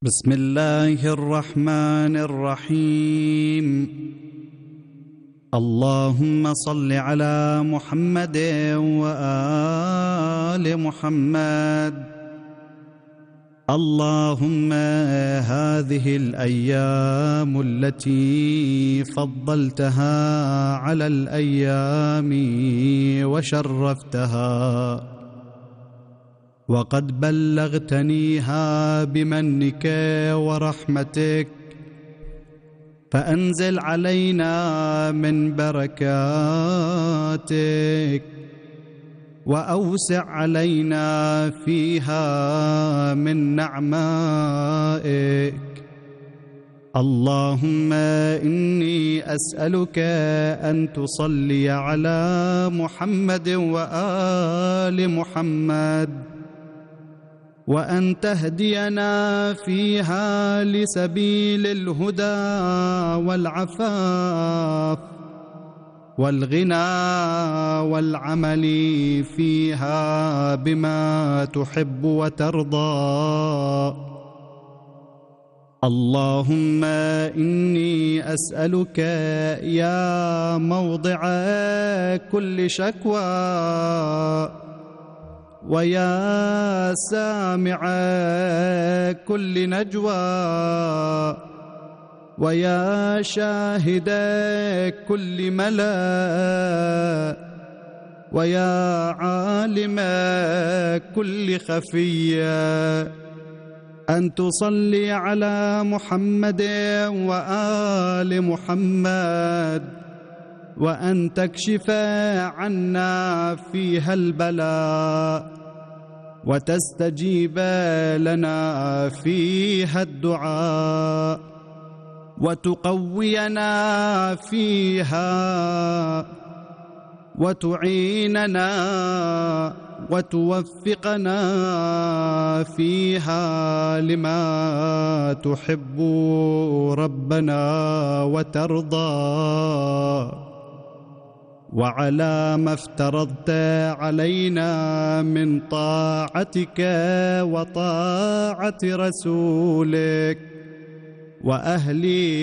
بسم الله الرحمن الرحيم. اللهم صل على محمد وآل محمد. اللهم هذه الأيام التي فضلتها على الأيام وشرفتها وقد بلغتنيها بمنك ورحمتك، فأنزل علينا من بركاتك وأوسع علينا فيها من نعمائك. اللهم إني أسألك أن تصلي على محمد وآل محمد، وأن تهدينا فيها لسبيل الهدى والعفاف والغنى والعمل فيها بما تحب وترضى. اللهم إني أسألك يا موضع كل شكوى، ويا سامع كل نجوى، ويا شاهد كل ملا، ويا عالم كل خفية، أن تصلي على محمد وآل محمد، وأن تكشف عنا فيها البلاء، وتستجيب لنا فيها الدعاء، وتقوينا فيها، وتعيننا وتوفقنا فيها لما تحب ربنا وترضى، وعلى ما افترضت علينا من طاعتك وطاعة رسولك وأهل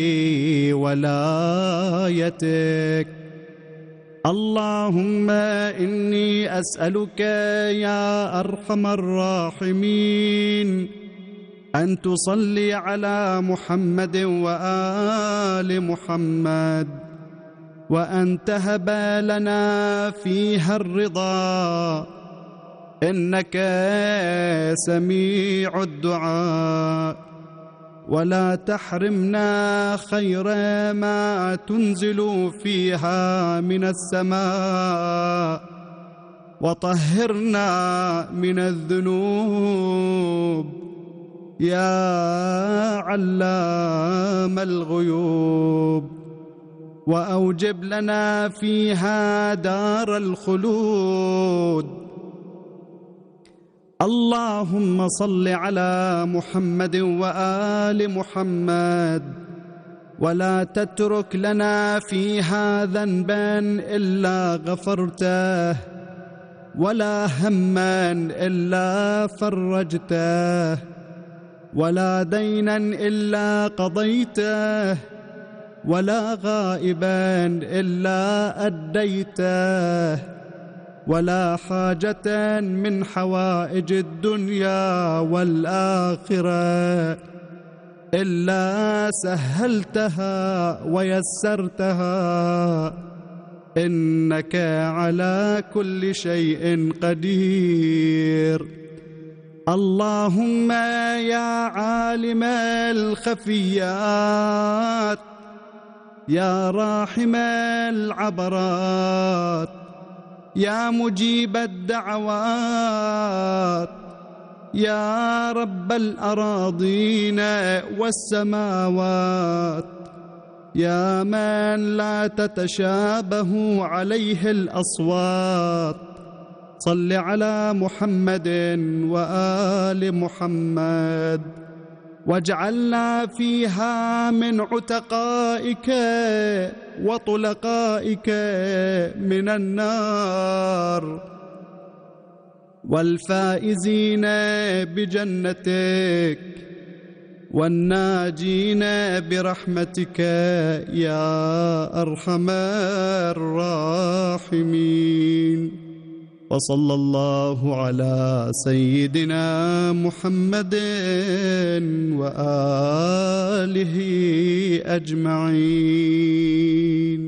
ولايتك. اللهم إني أسألك يا أرحم الراحمين أن تصلي على محمد وآل محمد، وأن تهب لنا فيها الرضا، إنك سميع الدعاء، ولا تحرمنا خير ما تنزل فيها من السماء، وطهرنا من الذنوب يا علام الغيوب، وأوجب لنا فيها دار الخلود. اللهم صل على محمد وآل محمد، ولا تترك لنا فيها ذنبا إلا غفرته، ولا هما إلا فرجته، ولا دينا إلا قضيته، ولا غائبا إلا أديته، ولا حاجة من حوائج الدنيا والآخرة إلا سهلتها ويسرتها، إنك على كل شيء قدير. اللهم يا عالم الخفيات، يا راحم العبرات، يا مجيب الدعوات، يا رب الأراضين والسماوات، يا من لا تتشابه عليه الأصوات، صل على محمد وآل محمد، واجعلنا فيها من عتقائك وطلقائك من النار، والفائزين بجنتك، والناجين برحمتك يا أرحم الراحمين. وصلى الله على سيدنا محمد وآله أجمعين.